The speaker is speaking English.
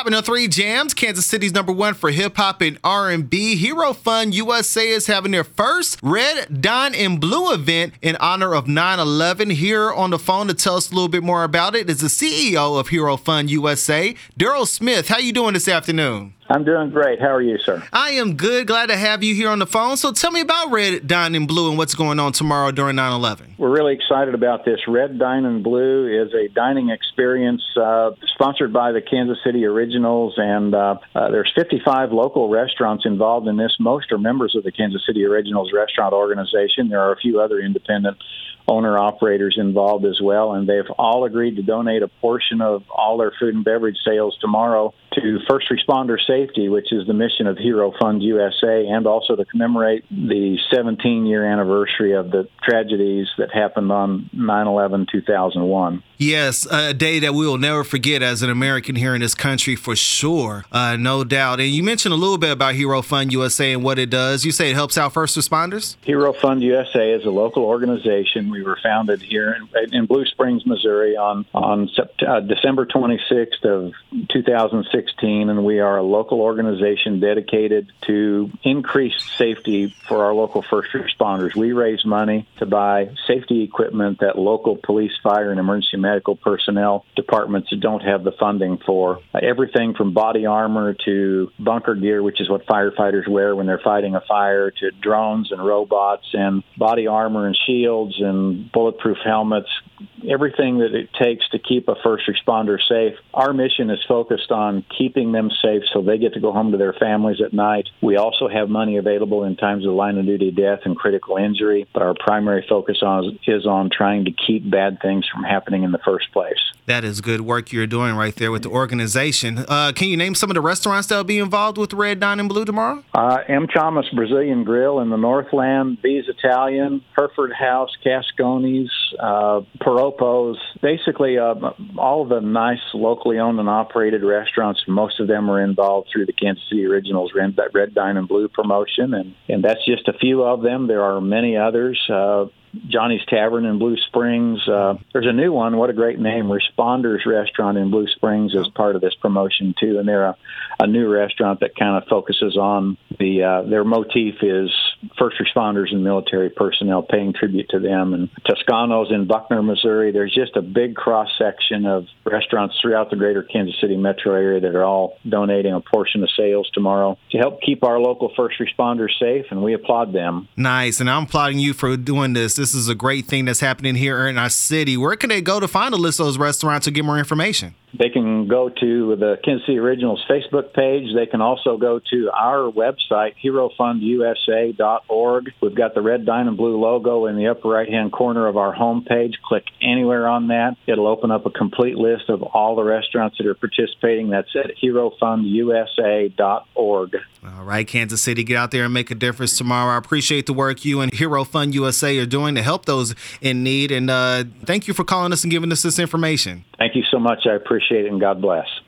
Top of 3 Jams, Kansas City's #1 for hip hop and R&B. Hero Fund USA is having their first Red, Dine, and Blue event in honor of 9/11. Here on the phone to tell us a little bit more about it is the CEO of Hero Fund USA, Daryl Smith. How you doing this afternoon? I'm doing great. How are you, sir? I am good. Glad to have you here on the phone. So tell me about Red, Dine, and Blue and what's going on tomorrow during 9/11. We're really excited about this. Red, Dine, and Blue is a dining experience sponsored by the Kansas City Originals, and there's 55 local restaurants involved in this. Most are members of the Kansas City Originals restaurant organization. There are a few other independent owner-operators involved as well, and they've all agreed to donate a portion of all their food and beverage sales tomorrow to first responder safety, which is the mission of Hero Fund USA, and also to commemorate the 17-year anniversary of the tragedies that happened on 9/11/2001. Yes, a day that we will never forget as an American here in this country for sure, no doubt. And you mentioned a little bit about Hero Fund USA and what it does. You say it helps out first responders? Hero Fund USA is a local organization. We were founded here in Blue Springs, Missouri on December 26th of 2016, and we are a local organization dedicated to increased safety for our local first responders. We raise money to buy safety equipment that local police, fire, and emergency medical personnel departments don't have the funding for. Everything from body armor to bunker gear, which is what firefighters wear when they're fighting a fire, to drones and robots and body armor and shields and bulletproof helmets, everything that it takes to keep a first responder safe. Our mission is focused on keeping them safe so they get to go home to their families at night. We also have money available in times of line of duty death and critical injury, but our primary focus is on trying to keep bad things from happening in the first place. That is good work you're doing right there with the organization. Can you name some of the restaurants that will be involved with Red, Dine, and Blue tomorrow? M. Chalmers Brazilian Grill in the Northland, B's Italian, Hereford House, Cascones, Piropos, basically all of the nice locally owned and operated restaurants. Most of them are involved through the Kansas City Originals Red, Dine, and Blue promotion, and that's just a few of them. There are many others. Johnny's Tavern in Blue Springs. There's a new one. What a great name. Responders Restaurant in Blue Springs is part of this promotion, too. And they're a new restaurant that kind of focuses on their motif is first responders and military personnel, paying tribute to them. And Toscano's in Buckner, Missouri. There's just a big cross-section of restaurants throughout the greater Kansas City metro area that are all donating a portion of sales tomorrow to help keep our local first responders safe, and we applaud them. Nice, and I'm applauding you for doing this. This is a great thing that's happening here in our city. Where can they go to find a list of those restaurants to get more information? They can go to the Kansas City Originals Facebook page. They can also go to our website, herofundusa.org. We've got the Red, Dine, and Blue logo in the upper right-hand corner of our homepage. Click anywhere on that. It'll open up a complete list of all the restaurants that are participating. That's at herofundusa.org. All right, Kansas City, get out there and make a difference tomorrow. I appreciate the work you and Hero Fund USA are doing to help those in need. And thank you for calling us and giving us this information. Thank you so much. I appreciate it, and God bless.